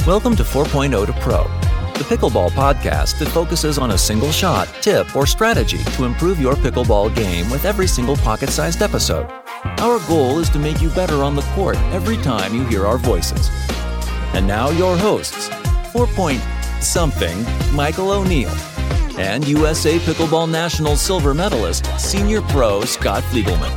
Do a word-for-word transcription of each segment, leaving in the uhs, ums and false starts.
Welcome to four point oh to Pro, the pickleball podcast that focuses on a single shot, tip, or strategy to improve your pickleball game with every single pocket-sized episode. Our goal is to make you better on the court every time you hear our voices. And now your hosts, four point something Michael O'Neill, and U S A Pickleball National silver medalist, senior pro Scott Fliegelman.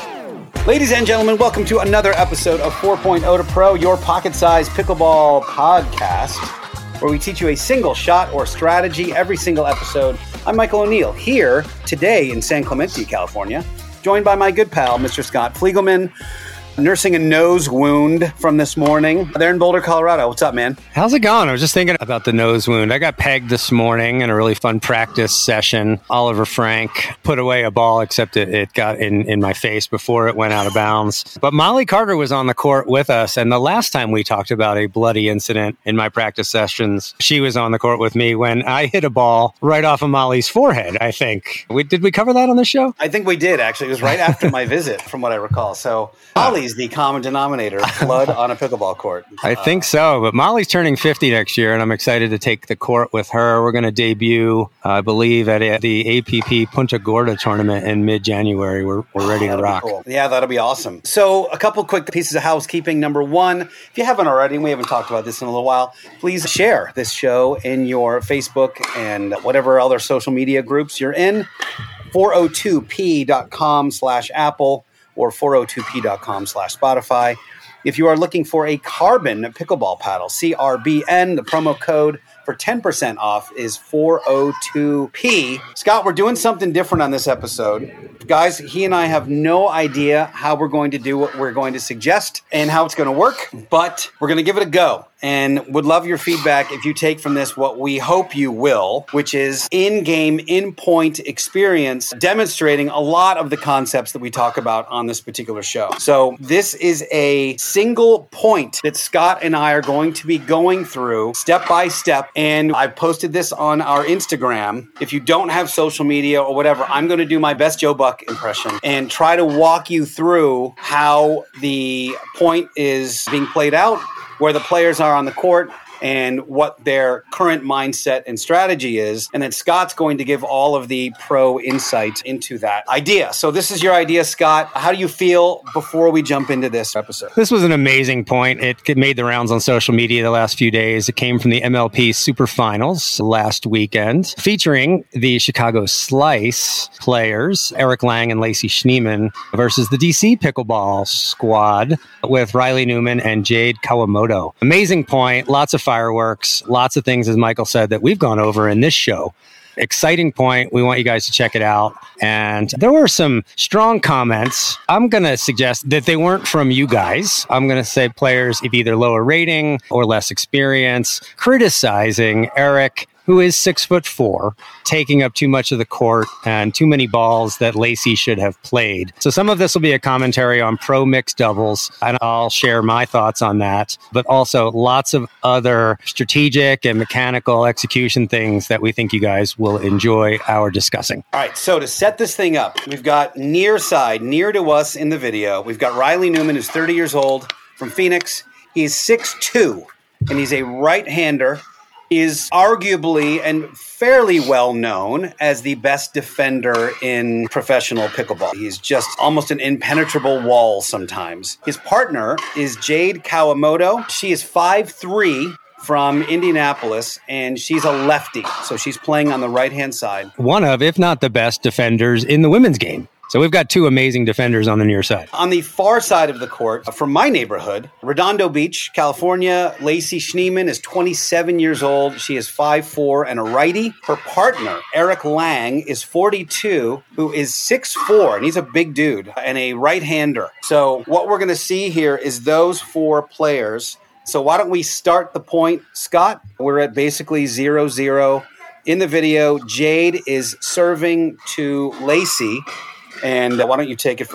Ladies and gentlemen, welcome to another episode of four point oh to Pro, your pocket-sized pickleball podcast, where we teach you a single shot or strategy every single episode. I'm Michael O'Neill, here today in San Clemente, California, joined by my good pal, Mister Scott Fliegelman, nursing a nose wound from this morning. They're in Boulder, Colorado. What's up, man? How's it going? I was just thinking about the nose wound. I got pegged this morning in a really fun practice session. Oliver Frank put away a ball, except it, it got in, in my face before it went out of bounds. But Molly Carter was on the court with us, and the last time we talked about a bloody incident in my practice sessions, she was on the court with me when I hit a ball right off of Molly's forehead, I think. We, did we cover that on the show? I think we did, actually. It was right after my visit, from what I recall. So Molly's the common denominator, blood on a pickleball court. I think so, but Molly's turning fifty next year, and I'm excited to take the court with her. We're going to debut, uh, I believe, at a, the A P P Punta Gorda tournament in mid-January. We're, we're ready oh, to rock. Cool. Yeah, that'll be awesome. So a couple quick pieces of housekeeping. Number one, if you haven't already, and we haven't talked about this in a little while, please share this show in your Facebook and whatever other social media groups you're in. four oh two p dot com slash Apple or four oh two p dot com slash Spotify. If you are looking for a carbon pickleball paddle, C R B N, the promo code for ten percent off is four oh two p. Scott, we're doing something different on this episode. Guys, he and I have no idea how we're going to do what we're going to suggest and how it's going to work, but we're going to give it a go. And would love your feedback if you take from this what we hope you will, which is in-game, in-point experience, demonstrating a lot of the concepts that we talk about on this particular show. So this is a single point that Scott and I are going to be going through step by step. And I posted this on our Instagram. If you don't have social media or whatever, I'm going to do my best Joe Buck impression and try to walk you through how the point is being played out, where the players are on the court, and what their current mindset and strategy is. And then Scott's going to give all of the pro insight into that idea. So this is your idea, Scott. How do you feel before we jump into this episode? This was an amazing point. It made the rounds on social media the last few days. It came from the M L P Super Finals last weekend, featuring the Chicago Slice players, Eric Lang and Lacey Schneeman, versus the D C Pickleball squad with Riley Newman and Jade Kawamoto. Amazing point. Lots of fireworks, lots of things, as Michael said, that we've gone over in this show. Exciting point. We want you guys to check it out. And there were some strong comments. I'm going to suggest that they weren't from you guys. I'm going to say players of either lower rating or less experience, criticizing Eric, who is six foot four, taking up too much of the court and too many balls that Lacey should have played. So some of this will be a commentary on pro mixed doubles, and I'll share my thoughts on that, but also lots of other strategic and mechanical execution things that we think you guys will enjoy our discussing. All right, so to set this thing up, we've got near side, near to us in the video, we've got Riley Newman, who's thirty years old, from Phoenix. He's six two, and he's a right-hander. Is arguably and fairly well known as the best defender in professional pickleball. He's just almost an impenetrable wall sometimes. His partner is Jade Kawamoto. She is five three from Indianapolis, and she's a lefty, so she's playing on the right-hand side. One of, if not the best defenders in the women's game. So we've got two amazing defenders on the near side. On the far side of the court, from my neighborhood, Redondo Beach, California, Lacey Schneeman is twenty-seven years old. She is five four and a righty. Her partner, Eric Lang, is forty-two, who is six four, and he's a big dude, and a right-hander. So what we're going to see here is those four players. So why don't we start the point, Scott? We're at basically zero zero. In the video, Jade is serving to Lacey. And why don't you take it from there?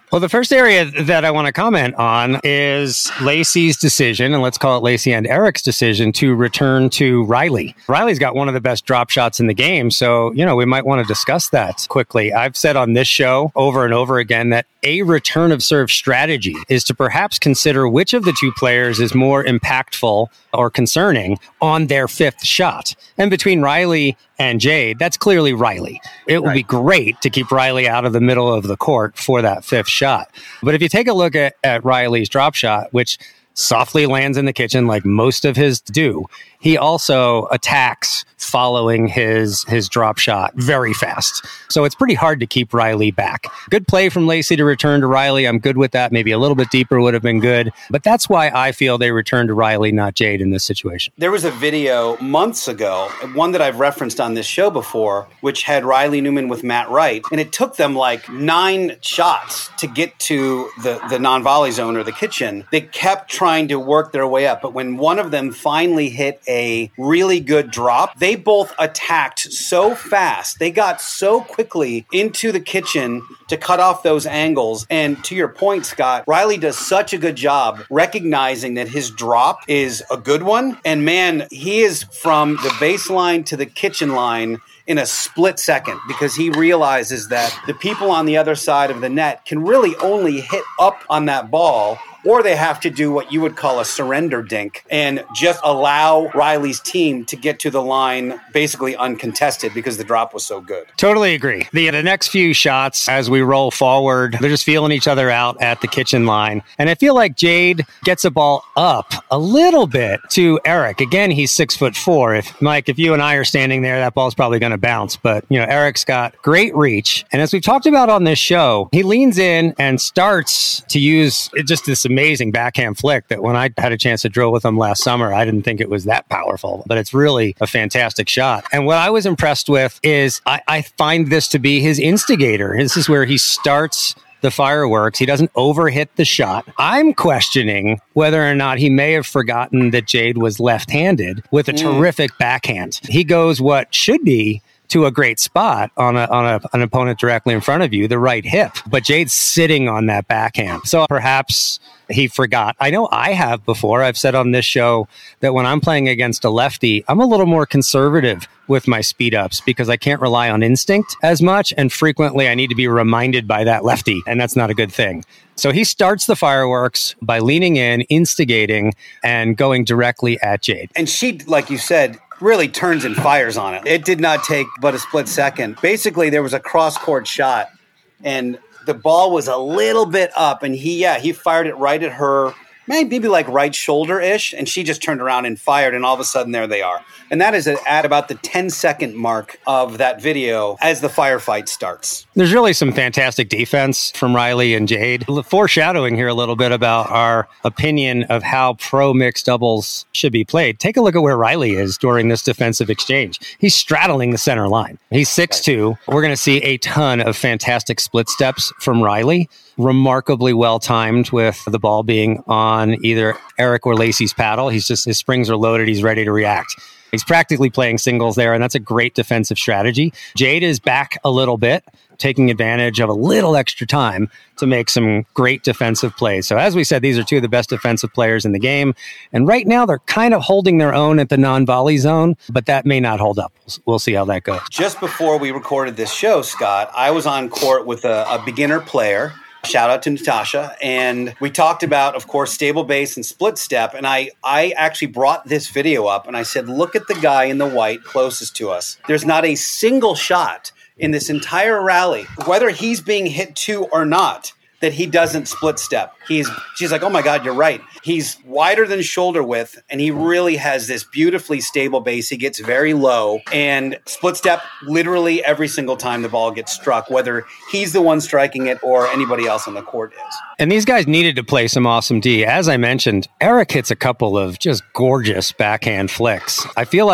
Well, the first area that I want to comment on is Lacey's decision, and let's call it Lacey and Eric's decision, to return to Riley. Riley's got one of the best drop shots in the game, so, you know, we might want to discuss that quickly. I've said on this show over and over again that a return of serve strategy is to perhaps consider which of the two players is more impactful or concerning on their fifth shot. And between Riley and Jade, that's clearly Riley. It would right. be great to keep Riley out of the middle of the court for that fifth shot. But if you take a look at, at Riley's drop shot, which softly lands in the kitchen like most of his do, he also attacks following his his drop shot very fast. So it's pretty hard to keep Riley back. Good play from Lacey to return to Riley. I'm good with that. Maybe a little bit deeper would have been good. But that's why I feel they returned to Riley, not Jade, in this situation. There was a video months ago, one that I've referenced on this show before, which had Riley Newman with Matt Wright. And it took them like nine shots to get to the, the non-volley zone or the kitchen. They kept trying to work their way up. But when one of them finally hit a really good drop, they both attacked so fast. They got so quickly into the kitchen to cut off those angles. And to your point, Scott, Riley does such a good job recognizing that his drop is a good one. And man, he is from the baseline to the kitchen line in a split second, because he realizes that the people on the other side of the net can really only hit up on that ball, or they have to do what you would call a surrender dink and just allow Riley's team to get to the line basically uncontested because the drop was so good. Totally agree. The, the next few shots as we roll forward, they're just feeling each other out at the kitchen line. And I feel like Jade gets a ball up a little bit to Eric. Again, he's six foot four. If Mike, if you and I are standing there, that ball's probably going to bounce. But, you know, Eric's got great reach. And as we've talked about on this show, he leans in and starts to use just this amazing backhand flick that when I had a chance to drill with him last summer, I didn't think it was that powerful, but it's really a fantastic shot. And what I was impressed with is I, I find this to be his instigator. This is where he starts the fireworks. He doesn't overhit the shot. I'm questioning whether or not he may have forgotten that Jade was left-handed with a mm. terrific backhand. He goes what should be to a great spot on a, on a, an opponent directly in front of you, the right hip. But Jade's sitting on that backhand. So perhaps he forgot. I know I have before. I've said on this show that when I'm playing against a lefty, I'm a little more conservative with my speed ups because I can't rely on instinct as much. And frequently I need to be reminded by that lefty. And that's not a good thing. So he starts the fireworks by leaning in, instigating, and going directly at Jade. And she, like you said, really turns and fires on it. It did not take but a split second. Basically, there was a cross-court shot, and the ball was a little bit up, and he, yeah, he fired it right at her, maybe like right shoulder-ish, and she just turned around and fired, and all of a sudden, there they are. And that is at about the ten-second mark of that video as the firefight starts. There's really some fantastic defense from Riley and Jade. Foreshadowing here a little bit about our opinion of how pro mixed doubles should be played. Take a look at where Riley is during this defensive exchange. He's straddling the center line. He's six two. We're going to see a ton of fantastic split steps from Riley. Remarkably well timed with the ball being on either Eric or Lacey's paddle. He's just, his springs are loaded. He's ready to react. He's practically playing singles there, and that's a great defensive strategy. Jade is back a little bit, taking advantage of a little extra time to make some great defensive plays. So as we said, these are two of the best defensive players in the game. And right now they're kind of holding their own at the non-volley zone, but that may not hold up. We'll see how that goes. Just before we recorded this show, Scott, I was on court with a, a beginner player. Shout out to Natasha. And we talked about, of course, stable base and split step. And I, I actually brought this video up and I said, look at the guy in the white closest to us. There's not a single shot in this entire rally, whether he's being hit to or not, that he doesn't split step. He's, she's like, oh my God, you're right. He's wider than shoulder width, and he really has this beautifully stable base. He gets very low and split step literally every single time the ball gets struck, whether he's the one striking it or anybody else on the court is. And these guys needed to play some awesome D. As I mentioned, Eric hits a couple of just gorgeous backhand flicks. I feel like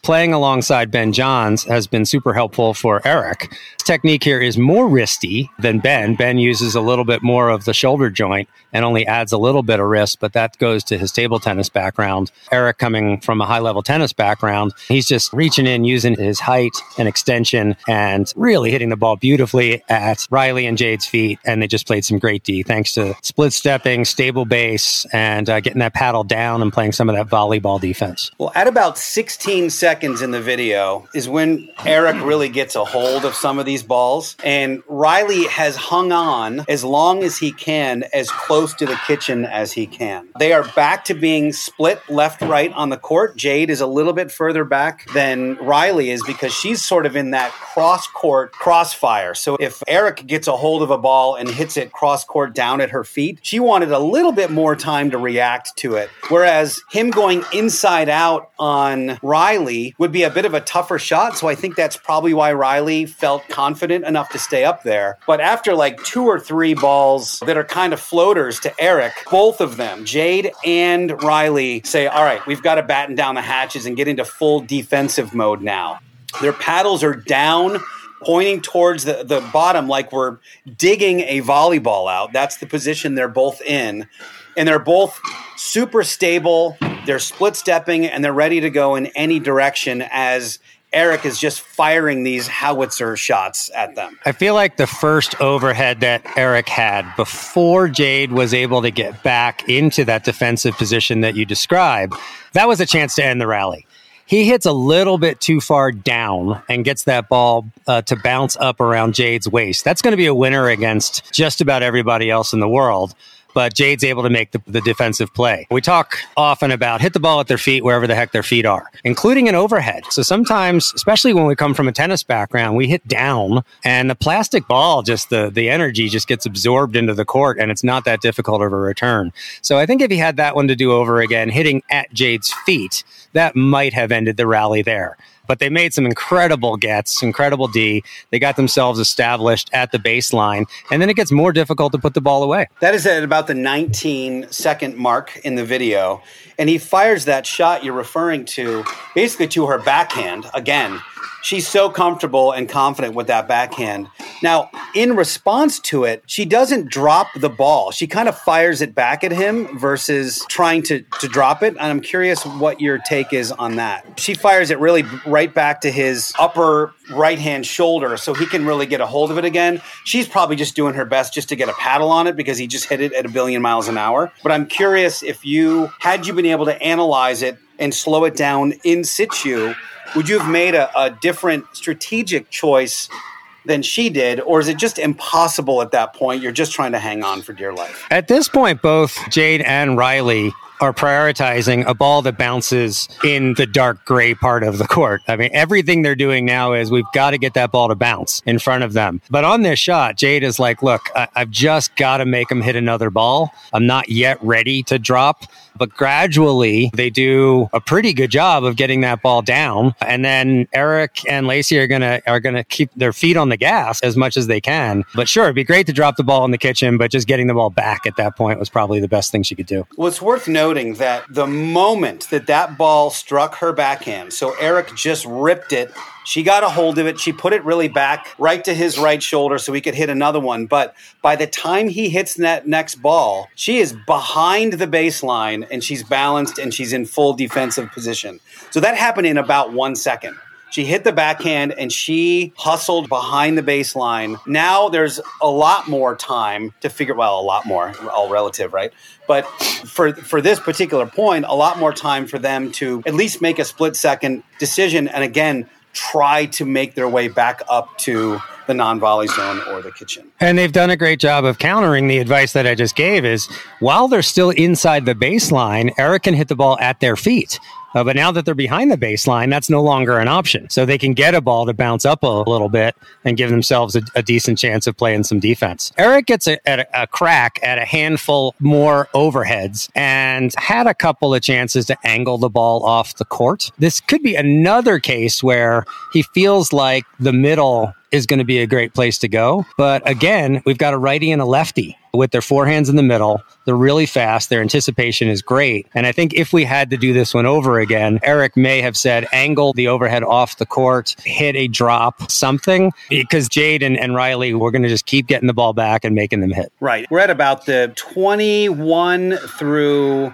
playing alongside Ben Johns has been super helpful for Eric. His technique here is more wristy than Ben. Ben uses a little bit more of the shoulder joint and only adds a little bit of wrist, but that goes to his table tennis background. Eric, coming from a high-level tennis background, he's just reaching in, using his height and extension, and really hitting the ball beautifully at Riley and Jade's feet, and they just played some great D, thanks to split stepping, stable base, and uh, getting that paddle down and playing some of that volleyball defense. Well, at about sixteen seconds in the video is when Eric really gets a hold of some of these balls, and Riley has hung on as long as he can, as close to the kitchen as he can. They are back to being split left-right on the court. Jade is a little bit further back than Riley is because she's sort of in that cross-court crossfire. So if Eric gets a hold of a ball and hits it cross-court down at her feet, she wanted a little bit more time to react to it. Whereas him going inside out on Riley would be a bit of a tougher shot. So I think that's probably why Riley felt confident enough to stay up there. But after like two or three balls that are kind of floaters to Eric, both of them, Jade and Riley, say, all right, we've got to batten down the hatches and get into full defensive mode now. Their paddles are down, pointing towards the, the bottom like we're digging a volleyball out. That's the position they're both in. And they're both super stable. They're split stepping and they're ready to go in any direction as Eric is just firing these howitzer shots at them. I feel like the first overhead that Eric had before Jade was able to get back into that defensive position that you described, that was a chance to end the rally. He hits a little bit too far down and gets that ball uh, to bounce up around Jade's waist. That's going to be a winner against just about everybody else in the world. But Jade's able to make the, the defensive play. We talk often about hit the ball at their feet wherever the heck their feet are, including an overhead. So sometimes, especially when we come from a tennis background, we hit down and the plastic ball, just the, the energy just gets absorbed into the court and it's not that difficult of a return. So I think if he had that one to do over again, hitting at Jade's feet, that might have ended the rally there. But they made some incredible gets, incredible D. They got themselves established at the baseline, and then it gets more difficult to put the ball away. That is at about the nineteen second mark in the video, and he fires that shot you're referring to basically to her backhand again. She's so comfortable and confident with that backhand. Now, in response to it, she doesn't drop the ball. She kind of fires it back at him versus trying to, to drop it. And I'm curious what your take is on that. She fires it really right back to his upper right-hand shoulder so he can really get a hold of it again. She's probably just doing her best just to get a paddle on it because he just hit it at a billion miles an hour. But I'm curious if you, had you been able to analyze it and slow it down in situ, would you have made a, a different strategic choice than she did, or is it just impossible at that point? You're just trying to hang on for dear life. At this point, both Jade and Riley are prioritizing a ball that bounces in the dark gray part of the court. I mean, everything they're doing now is we've got to get that ball to bounce in front of them. But on this shot, Jade is like, look, I- I've just got to make them hit another ball. I'm not yet ready to drop. But gradually, they do a pretty good job of getting that ball down. And then Eric and Lacey are gonna are gonna keep their feet on the gas as much as they can. But sure, it'd be great to drop the ball in the kitchen, but just getting the ball back at that point was probably the best thing she could do. Well, it's worth noting that the moment that that ball struck her backhand, so Eric just ripped it. She got a hold of it. She put it really back right to his right shoulder so he could hit another one. But by the time he hits that next ball, she is behind the baseline and she's balanced and she's in full defensive position. So that happened in about one second. She hit the backhand and she hustled behind the baseline. Now there's a lot more time to figure, well, a lot more, all relative, right? But for for this particular point, a lot more time for them to at least make a split second decision and again, try to make their way back up to the non-volley zone or the kitchen. And they've done a great job of countering the advice that I just gave is while they're still inside the baseline, Eric can hit the ball at their feet. Uh, but now that they're behind the baseline, that's no longer an option. So they can get a ball to bounce up a little bit and give themselves a, a decent chance of playing some defense. Eric gets a, a, a crack at a handful more overheads and had a couple of chances to angle the ball off the court. This could be another case where he feels like the middle is going to be a great place to go. But again, we've got a righty and a lefty. with their forehands in the middle. They're really fast. Their anticipation is great. And I think if we had to do this one over again, Eric may have said, angle the overhead off the court, hit a drop, something, because Jade and, and Riley, we're going to just keep getting the ball back and making them hit. Right. We're at about the twenty-one through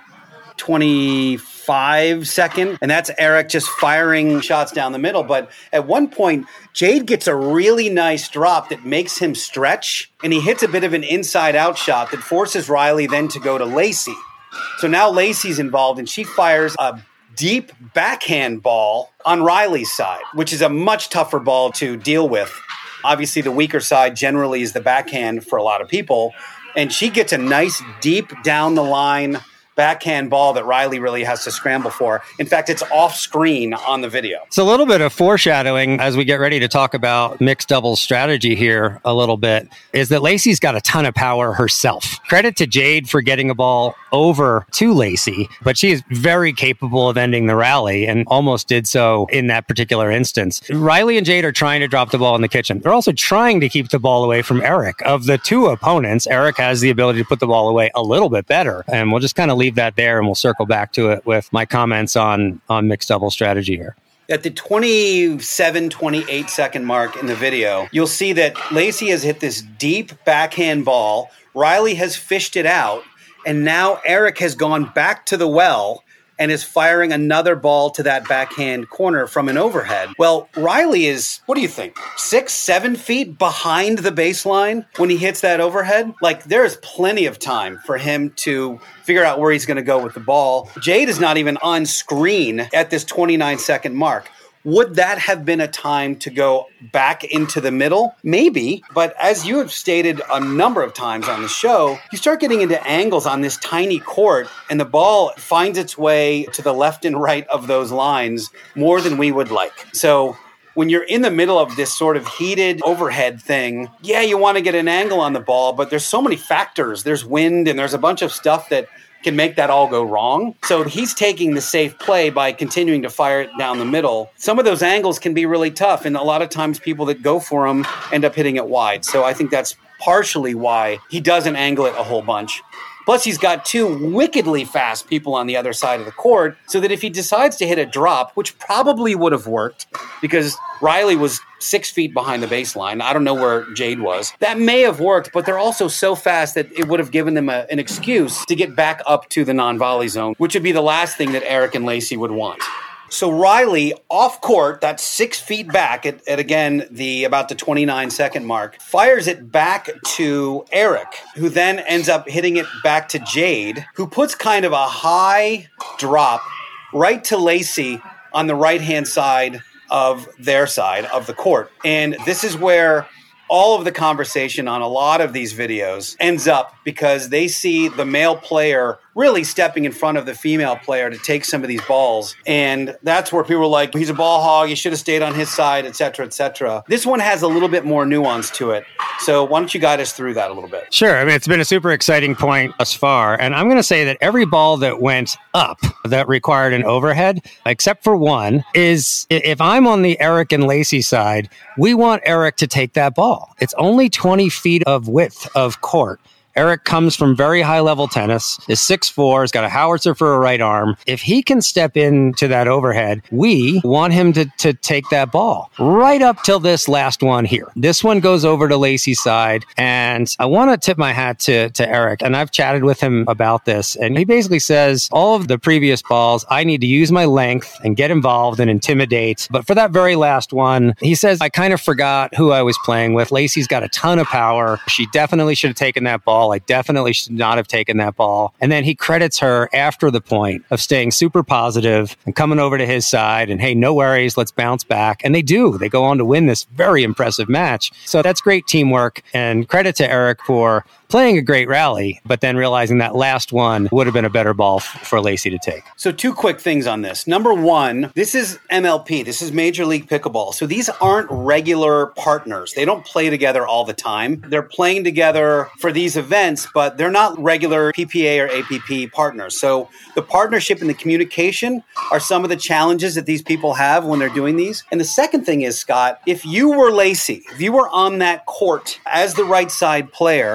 twenty-five second, and that's Eric just firing shots down the middle. But at one point, Jade gets a really nice drop that makes him stretch, and he hits a bit of an inside-out shot that forces Riley then to go to Lacey. So now Lacey's involved, and she fires a deep backhand ball on Riley's side, which is a much tougher ball to deal with. Obviously, the weaker side generally is the backhand for a lot of people, and she gets a nice deep down the line backhand ball that Riley really has to scramble for. In fact, it's off screen on the video. It's a little bit of foreshadowing as we get ready to talk about mixed doubles strategy here a little bit, is that Lacey's got a ton of power herself. Credit to Jade for getting a ball over to Lacey, but she is very capable of ending the rally and almost did so in that particular instance. Riley and Jade are trying to drop the ball in the kitchen. They're also trying to keep the ball away from Eric. Of the two opponents, Eric has the ability to put the ball away a little bit better, and we'll just kind of leave that there and we'll circle back to it with my comments on, on mixed double strategy here. At the twenty-seven, twenty-eight second mark in the video, you'll see that Lacey has hit this deep backhand ball. Riley has fished it out, and now Eric has gone back to the well and is firing another ball to that backhand corner from an overhead. Well, Riley is, what do you think, six, seven feet behind the baseline when he hits that overhead? Like, there's plenty of time for him to figure out where he's going to go with the ball. Jade is not even on screen at this twenty-nine second mark. Would that have been a time to go back into the middle? Maybe, but as you have stated a number of times on the show, you start getting into angles on this tiny court, and the ball finds its way to the left and right of those lines more than we would like. So when you're in the middle of this sort of heated overhead thing, yeah, you want to get an angle on the ball, but there's so many factors. There's wind, and there's a bunch of stuff that can make that all go wrong. So he's taking the safe play by continuing to fire it down the middle. Some of those angles can be really tough, and a lot of times people that go for them end up hitting it wide. So I think that's partially why he doesn't angle it a whole bunch. Plus, he's got two wickedly fast people on the other side of the court, so that if he decides to hit a drop, which probably would have worked because Riley was six feet behind the baseline. I don't know where Jade was. That may have worked, but they're also so fast that it would have given them a, an excuse to get back up to the non-volley zone, which would be the last thing that Eric and Lacey would want. So Riley, off court, that's six feet back at, at again, the about the twenty-nine second mark, fires it back to Eric, who then ends up hitting it back to Jade, who puts kind of a high drop right to Lacey on the right-hand side of their side of the court. And this is where all of the conversation on a lot of these videos ends up, because they see the male player really stepping in front of the female player to take some of these balls. And that's where people are like, he's a ball hog, he should have stayed on his side, et cetera, et cetera. This one has a little bit more nuance to it. So why don't you guide us through that a little bit? Sure. I mean, it's been a super exciting point thus far. And I'm going to say that every ball that went up that required an overhead, except for one, is if I'm on the Eric and Lacey side, we want Eric to take that ball. It's only twenty feet of width of court. Eric comes from very high-level tennis, is six foot four, has got a howitzer for a right arm. If he can step into that overhead, we want him to, to take that ball right up till this last one here. This one goes over to Lacey's side, and I want to tip my hat to, to Eric, and I've chatted with him about this, and he basically says, all of the previous balls, I need to use my length and get involved and intimidate, but for that very last one, he says, I kind of forgot who I was playing with. Lacey's got a ton of power. She definitely should have taken that ball. I definitely should not have taken that ball. And then he credits her after the point of staying super positive and coming over to his side and, hey, no worries, let's bounce back. And they do. They go on to win this very impressive match. So that's great teamwork, and credit to Eric for playing a great rally, but then realizing that last one would have been a better ball f- for Lacey to take. So two quick things on this. Number one, this is M L P. This is Major League Pickleball. So these aren't regular partners. They don't play together all the time. They're playing together for these events, but they're not regular P P A or A P P partners. So the partnership and the communication are some of the challenges that these people have when they're doing these. And the second thing is, Scott, if you were Lacey, if you were on that court as the right side player, other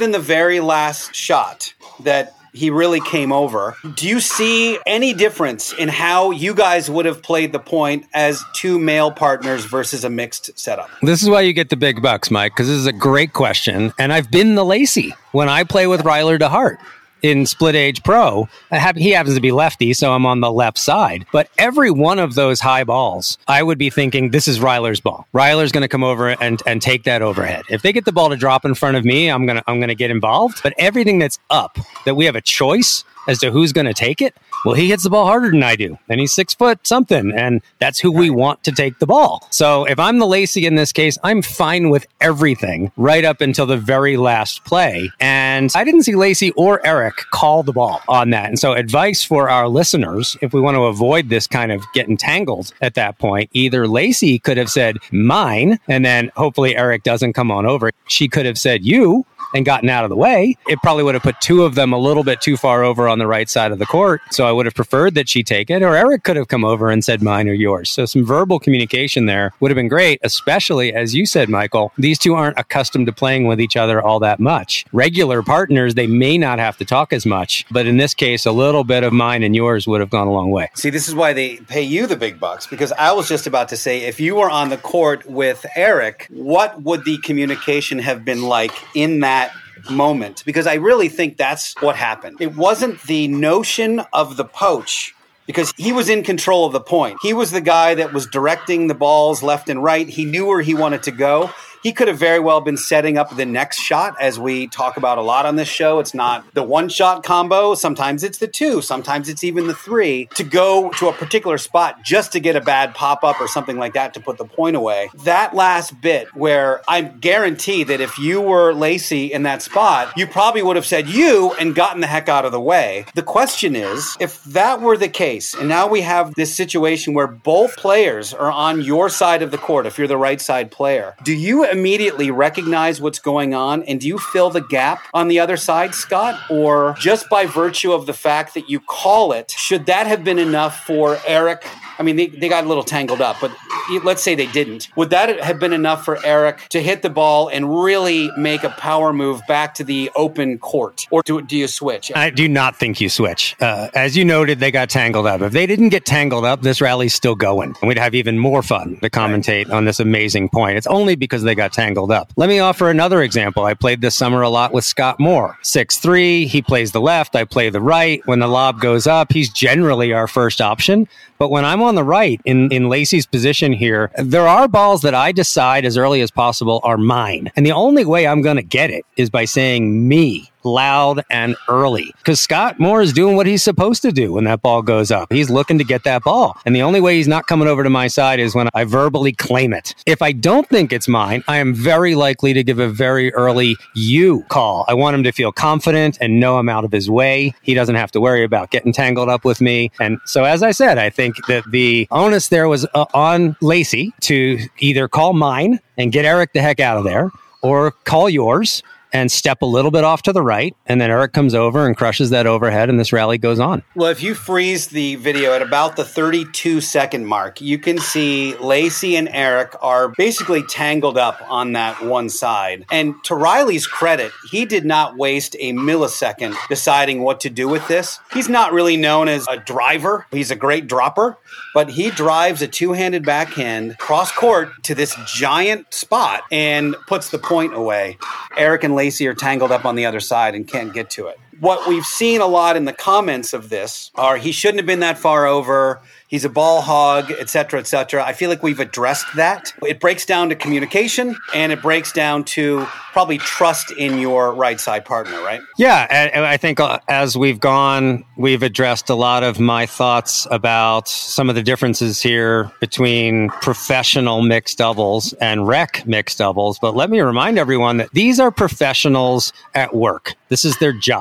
than the very last shot that he really came over, do you see any difference in how you guys would have played the point as two male partners versus a mixed setup? This is why you get the big bucks, Mike, because this is a great question. And I've been the Lacey when I play with Ryler DeHart in Split Age Pro. I have, he happens to be lefty, so I'm on the left side. But every one of those high balls, I would be thinking, this is Ryler's ball. Ryler's going to come over and, and take that overhead. If they get the ball to drop in front of me, I'm going to I'm going to get involved. But everything that's up, that we have a choice as to who's going to take it, well, he hits the ball harder than I do. And he's six foot something, and that's who we want to take the ball. So if I'm the Lacey in this case, I'm fine with everything right up until the very last play. And I didn't see Lacey or Eric call the ball on that. And so advice for our listeners, if we want to avoid this kind of getting tangled at that point, either Lacey could have said mine, and then hopefully Eric doesn't come on over. She could have said you and gotten out of the way. It probably would have put two of them a little bit too far over on the right side of the court. So I would have preferred that she take it, or Eric could have come over and said mine or yours. So some verbal communication there would have been great, especially as you said, Michael, these two aren't accustomed to playing with each other all that much. Regular partners, they may not have to talk as much, but in this case, a little bit of mine and yours would have gone a long way. See, this is why they pay you the big bucks, because I was just about to say, if you were on the court with Eric, what would the communication have been like in that moment? Because I really think that's what happened. It wasn't the notion of the poach, because he was in control of the point. He was the guy that was directing the balls left and right. He knew where he wanted to go. He could have very well been setting up the next shot, as we talk about a lot on this show. It's not the one-shot combo. Sometimes it's the two. Sometimes it's even the three, to go to a particular spot just to get a bad pop-up or something like that to put the point away. That last bit where I guarantee that if you were Lacey in that spot, you probably would have said you and gotten the heck out of the way. The question is, if that were the case, and now we have this situation where both players are on your side of the court, if you're the right side player, do you immediately recognize what's going on, and do you fill the gap on the other side, Scott? Or just by virtue of the fact that you call it, should that have been enough for Eric? I mean, they, they got a little tangled up, but let's say they didn't. Would that have been enough for Eric to hit the ball and really make a power move back to the open court? Or do, do you switch? I do not think you switch. Uh, as you noted, they got tangled up. If they didn't get tangled up, this rally's still going. And we'd have even more fun to commentate right on this amazing point. It's only because they got tangled up. Let me offer another example. I played this summer a lot with Scott Moore. six three, he plays the left, I play the right. When the lob goes up, he's generally our first option. But when I'm on the right, in, in Lacey's position here, there are balls that I decide as early as possible are mine. And the only way I'm going to get it is by saying me, loud and early. Because Scott Moore is doing what he's supposed to do when that ball goes up. He's looking to get that ball. And the only way he's not coming over to my side is when I verbally claim it. If I don't think it's mine, I am very likely to give a very early you call. I want him to feel confident and know I'm out of his way. He doesn't have to worry about getting tangled up with me. And so, as I said, I think that the onus there was uh, on Lacey to either call mine and get Eric the heck out of there, or call yours and step a little bit off to the right, and then Eric comes over and crushes that overhead, and this rally goes on. Well, if you freeze the video at about the thirty-two second mark, you can see Lacey and Eric are basically tangled up on that one side. And to Riley's credit, he did not waste a millisecond deciding what to do with this. He's not really known as a driver. He's a great dropper, but he drives a two-handed backhand cross court to this giant spot and puts the point away. Eric and Lacey are tangled up on the other side and can't get to it. What we've seen a lot in the comments of this are he shouldn't have been that far over, he's a ball hog, et cetera, et cetera. I feel like we've addressed that. It breaks down to communication, and it breaks down to probably trust in your right side partner, right? Yeah, and I think as we've gone, we've addressed a lot of my thoughts about some of the differences here between professional mixed doubles and rec mixed doubles. But let me remind everyone that these are professionals at work. This is their job.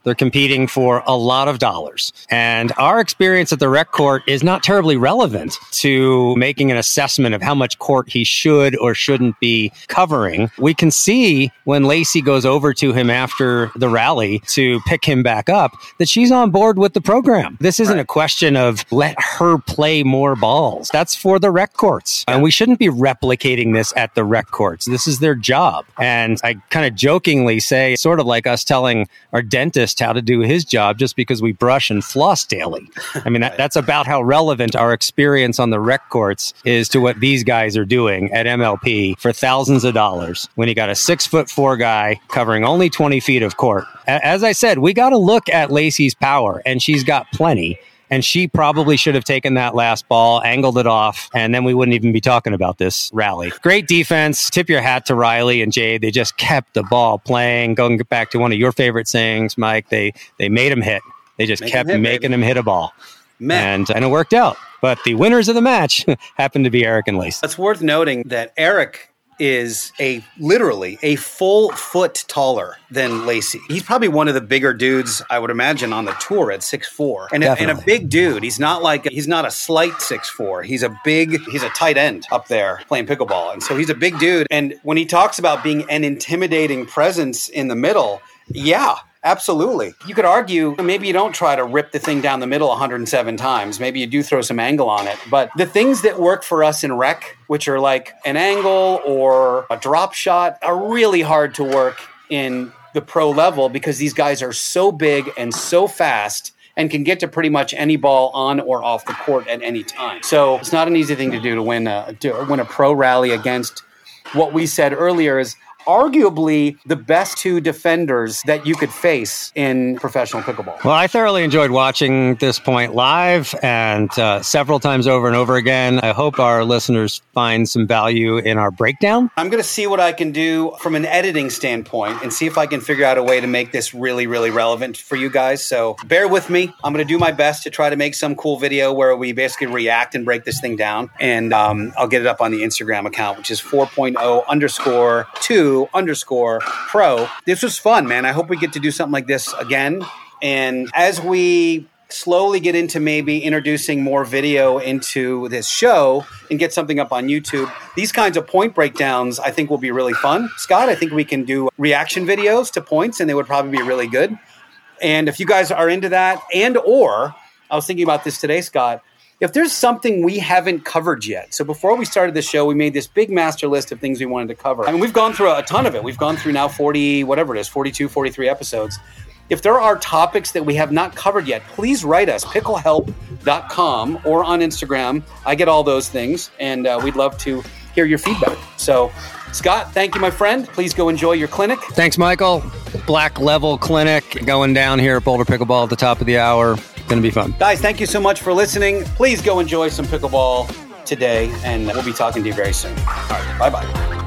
They're competing for a lot of dollars. And our experience at the rec court is not terribly relevant to making an assessment of how much court he should or shouldn't be covering. We can see when Lacey goes over to him after the rally to pick him back up that she's on board with the program. This isn't right. a question of let her play more balls. That's for the rec courts. Yeah. And we shouldn't be replicating this at the rec courts. This is their job. And I kind of jokingly say, sort of like us telling our dentist how to do his job just because we brush and floss daily. I mean, that, that's about how relevant our experience on the rec courts is to what these guys are doing at M L P for thousands of dollars when you got a six foot four guy covering only twenty feet of court. As I said, we got to look at Lacey's power, and she's got plenty. And she probably should have taken that last ball, angled it off, and then we wouldn't even be talking about this rally. Great defense. Tip your hat to Riley and Jade. They just kept the ball playing. Going back to one of your favorite sayings, Mike, they they made him hit. They just Make kept him hit, making baby. him hit a ball. And, and it worked out. But the winners of the match happened to be Eric and Lacey. It's worth noting that Eric is a literally a full foot taller than Lacey. He's probably one of the bigger dudes, I would imagine, on the tour at six foot four. And a, and a big dude. He's not like, he's not a slight six foot four. He's a big, he's a tight end up there playing pickleball. And so he's a big dude. And when he talks about being an intimidating presence in the middle, yeah, absolutely. You could argue maybe you don't try to rip the thing down the middle one hundred seven times. Maybe you do throw some angle on it. But the things that work for us in rec, which are like an angle or a drop shot, are really hard to work in the pro level because these guys are so big and so fast and can get to pretty much any ball on or off the court at any time. So it's not an easy thing to do to win a, to win a pro rally against what we said earlier is arguably the best two defenders that you could face in professional pickleball. Well, I thoroughly enjoyed watching this point live and uh, several times over and over again. I hope our listeners find some value in our breakdown. I'm going to see what I can do from an editing standpoint and see if I can figure out a way to make this really, really relevant for you guys. So bear with me. I'm going to do my best to try to make some cool video where we basically react and break this thing down. And um, I'll get it up on the Instagram account, which is four point oh underscore two underscore pro. This was fun, man. I hope we get to do something like this again. And as we slowly get into maybe introducing more video into this show and get something up on YouTube, these kinds of point breakdowns I think will be really fun. Scott, I think we can do reaction videos to points and they would probably be really good. And if you guys are into that, and or I was thinking about this today, Scott, if there's something we haven't covered yet. So before we started the show, we made this big master list of things we wanted to cover. I mean, we've gone through a ton of it. We've gone through now forty, whatever it is, forty-two, forty-three episodes. If there are topics that we have not covered yet, please write us, pickle help dot com or on Instagram. I get all those things, and uh, we'd love to hear your feedback. So, Scott, thank you, my friend. Please go enjoy your clinic. Thanks, Michael. Black Level Clinic going down here at Boulder Pickleball at the top of the hour. Going to be fun. Guys, thank you so much for listening. Please go enjoy some pickleball today, and we'll be talking to you very soon. All right, bye-bye.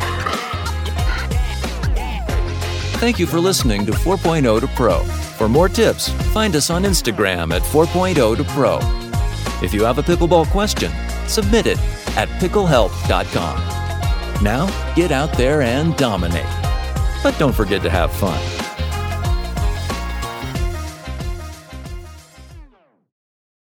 Thank you for listening to four point oh to Pro. For more tips, find us on Instagram at four point oh to Pro. If you have a pickleball question, submit it at pickle help dot com. Now, get out there and dominate. But don't forget to have fun.